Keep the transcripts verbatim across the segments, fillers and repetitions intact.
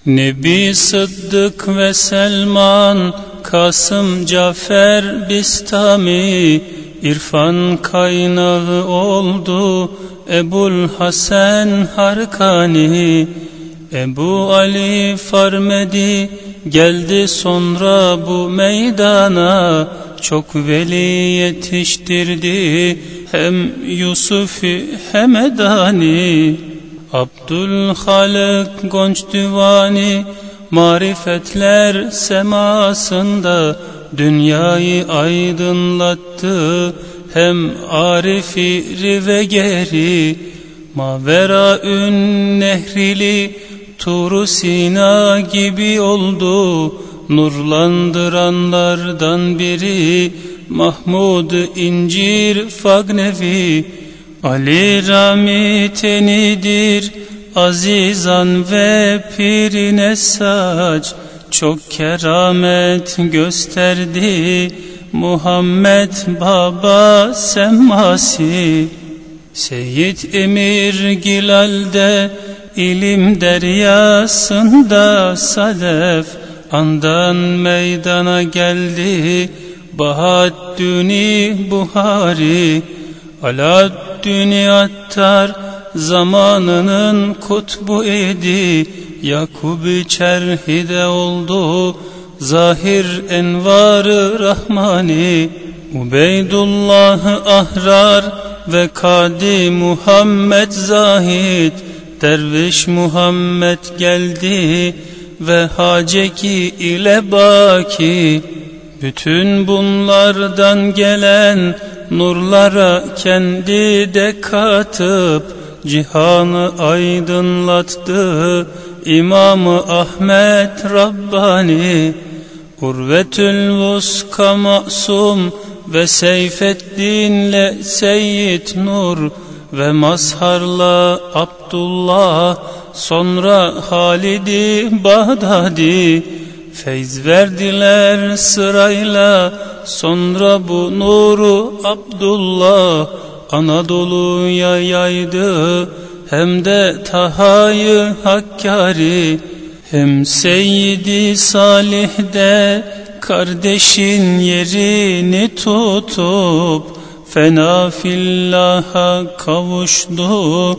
Nebi Sıddık ve Selman, Kasım, Cafer, Bistami, İrfan kaynağı oldu Ebul Hasan Harkani. Ebu Ali Farmedi geldi sonra bu meydana, çok veli yetiştirdi hem Yusuf'u hem Edani. Abdülhalik Gonç Divani, marifetler semasında dünyayı aydınlattı hem Arifi rive geri. Maveraün nehrili Tur-u Sina gibi oldu, nurlandıranlardan biri Mahmud İncir Fagnevi. Ali Rami tenidir azizan ve pirine saç, çok keramet gösterdi Muhammed Baba Semmasi. Seyyid Emir Gilal'de ilim deryasında sadef andan meydana geldi Bahaddüni Buhari. Aladdin Attar zamanının kutbu idi, Yakub-i Çerhi'de oldu zahir envar-ı Rahmani. Ubeydullah Ahrar ve Kadi Muhammed Zahid, Derviş Muhammed geldi ve Haceki ile Baki. Bütün bunlardan gelen nurlara kendi de katıp cihanı aydınlattı İmam-ı Ahmet Rabbani. Urvetül Vuska Masum ve Seyfeddin'le Seyyid Nur ve Mazhar'la Abdullah, sonra Halid-i Bağdadi. Feyz verdiler sırayla, sonra bu nuru Abdullah Anadolu'ya yaydı hem de Taha'yı Hakkari. Hem Seyyid-i Salih'de kardeşin yerini tutup fena fillaha kavuştu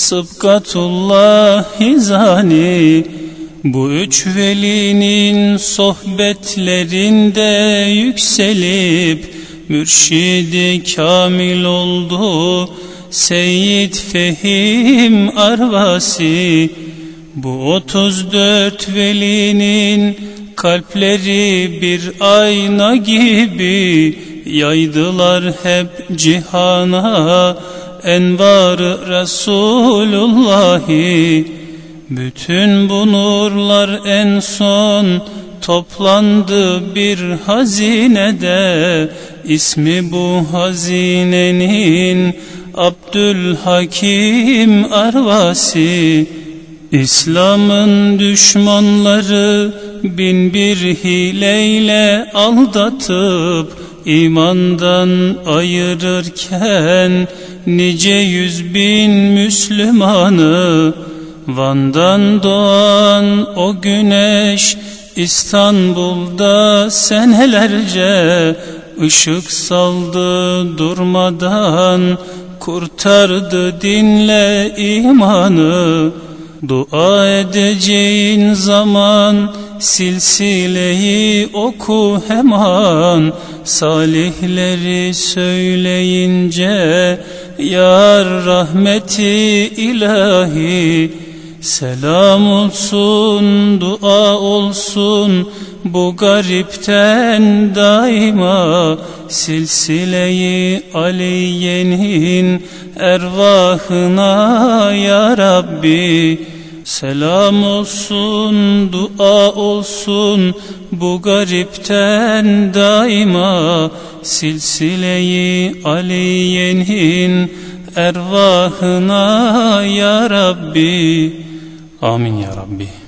Sıbgatullah Hizani. Bu üç velinin sohbetlerinde yükselip mürşid-i kamil oldu Seyyid Fehim Arvasi. Bu otuz dört velinin kalpleri bir ayna gibi yaydılar hep cihana envar-ı Resulullahi. Bütün bu nurlar en son toplandı bir hazinede, ismi bu hazinenin Abdülhakim Arvasi. İslam'ın düşmanları bin bir hileyle aldatıp imandan ayırırken nice yüz bin Müslümanı. Van'dan doğan o güneş İstanbul'da senelerce ışık saldı durmadan, kurtardı dinle imanı. Dua edeceğin zaman silsileyi oku hemen, salihleri söyleyince yar rahmeti ilahi. Selam olsun, dua olsun bu garipten daima, silsile-i Aliye'nin ervahına ya Rabbi. Selam olsun, dua olsun bu garipten daima, silsile-i Aliye'nin ervahına ya Rabbi. Amin ya Rabbi.